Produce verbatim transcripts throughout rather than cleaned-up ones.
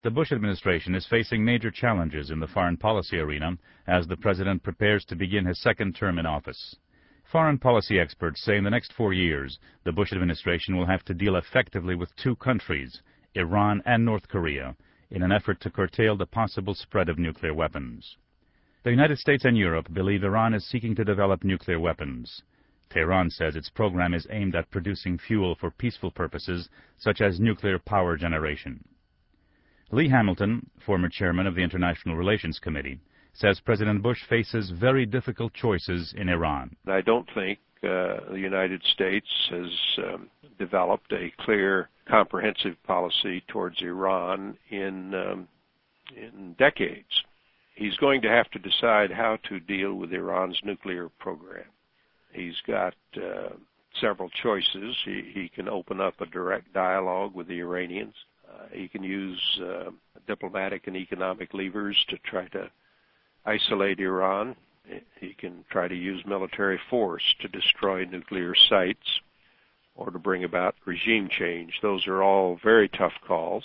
The Bush administration is facing major challenges in the foreign policy arena as the president prepares to begin his second term in office. Foreign policy experts say in the next four years, the Bush administration will have to deal effectively with two countries, Iran and North Korea, in an effort to curtail the possible spread of nuclear weapons. The United States and Europe believe Iran is seeking to develop nuclear weapons. Tehran says its program is aimed at producing fuel for peaceful purposes, such as nuclear power generation. Lee Hamilton, former chairman of the International Relations Committee, says President Bush faces very difficult choices in Iran. I don't think uh, the United States has um, developed a clear, comprehensive policy towards Iran in, um, in decades. He's going to have to decide how to deal with Iran's nuclear program. He's got uh, several choices. He, he can open up a direct dialogue with the Iranians. Uh, he can use uh, diplomatic and economic levers to try to isolate Iran. He can try to use military force to destroy nuclear sites or to bring about regime change. Those are all very tough calls.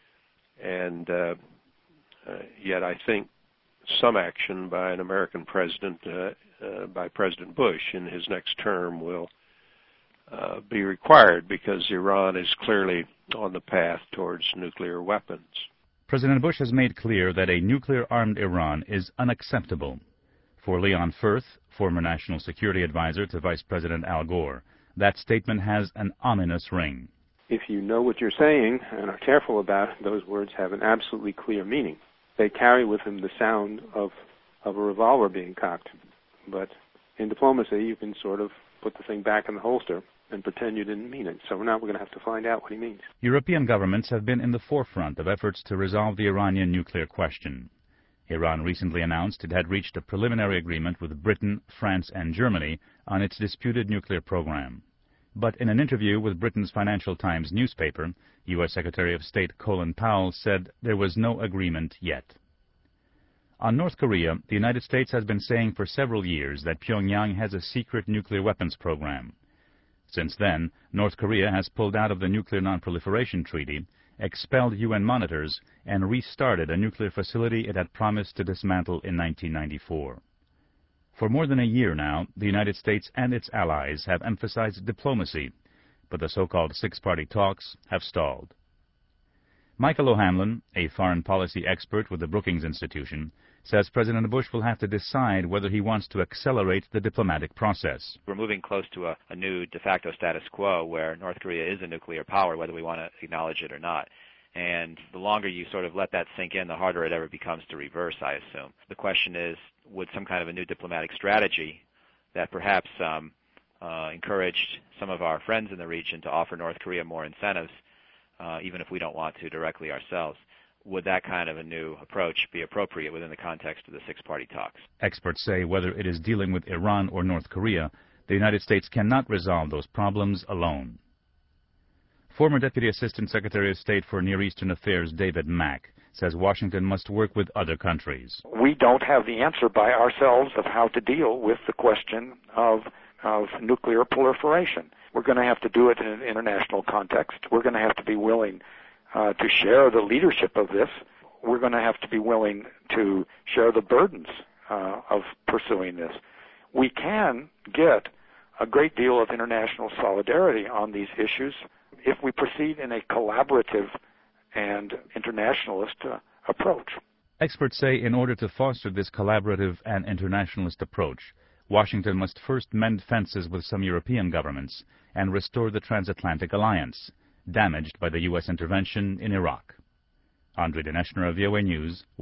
And uh, uh, yet I think some action by an American president, uh, uh, by President Bush in his next term will uh, be required because Iran is clearly on the path towards nuclear weapons. President Bush has made clear that a nuclear-armed Iran is unacceptable. For Leon Firth, former National Security Advisor to Vice President Al Gore, that statement has an ominous ring. If you know what you're saying and are careful about it, those words have an absolutely clear meaning. They carry with them the sound of, of a revolver being cocked. But in diplomacy, you can sort of put the thing back in the holster and pretend you didn't mean it. So now we're going to have to find out what he means. European governments have been in the forefront of efforts to resolve the Iranian nuclear question. Iran recently announced it had reached a preliminary agreement with Britain, France, and Germany on its disputed nuclear program. But in an interview with Britain's Financial Times newspaper, U S Secretary of State Colin Powell said there was no agreement yet. On North Korea, the United States has been saying for several years that Pyongyang has a secret nuclear weapons program. Since then, North Korea has pulled out of the Nuclear Non-Proliferation Treaty, expelled U N monitors, and restarted a nuclear facility it had promised to dismantle in nineteen ninety-four. For more than a year now, the United States and its allies have emphasized diplomacy, but the so-called six-party talks have stalled. Michael O'Hanlon, a foreign policy expert with the Brookings Institution, says President Bush will have to decide whether he wants to accelerate the diplomatic process. We're moving close to a, a new de facto status quo where North Korea is a nuclear power, whether we want to acknowledge it or not. And the longer you sort of let that sink in, the harder it ever becomes to reverse, I assume. The question is, would some kind of a new diplomatic strategy that perhaps um, uh, encouraged some of our friends in the region to offer North Korea more incentives, uh, even if we don't want to directly ourselves, would that kind of a new approach be appropriate within the context of the six-party talks? Experts say whether it is dealing with Iran or North Korea, the United States cannot resolve those problems alone. Former Deputy Assistant Secretary of State for Near Eastern Affairs David Mack says Washington must work with other countries. We don't have the answer by ourselves of how to deal with the question of, of nuclear proliferation. We're going to have to do it in an international context. We're going to have to be willing uh, to share the leadership of this. We're going to have to be willing to share the burdens uh, of pursuing this. We can get a great deal of international solidarity on these issues if we proceed in a collaborative and internationalist uh, approach. Experts say in order to foster this collaborative and internationalist approach, Washington must first mend fences with some European governments and restore the transatlantic alliance, damaged by the U S intervention in Iraq. Andre Dinesh, V O A News.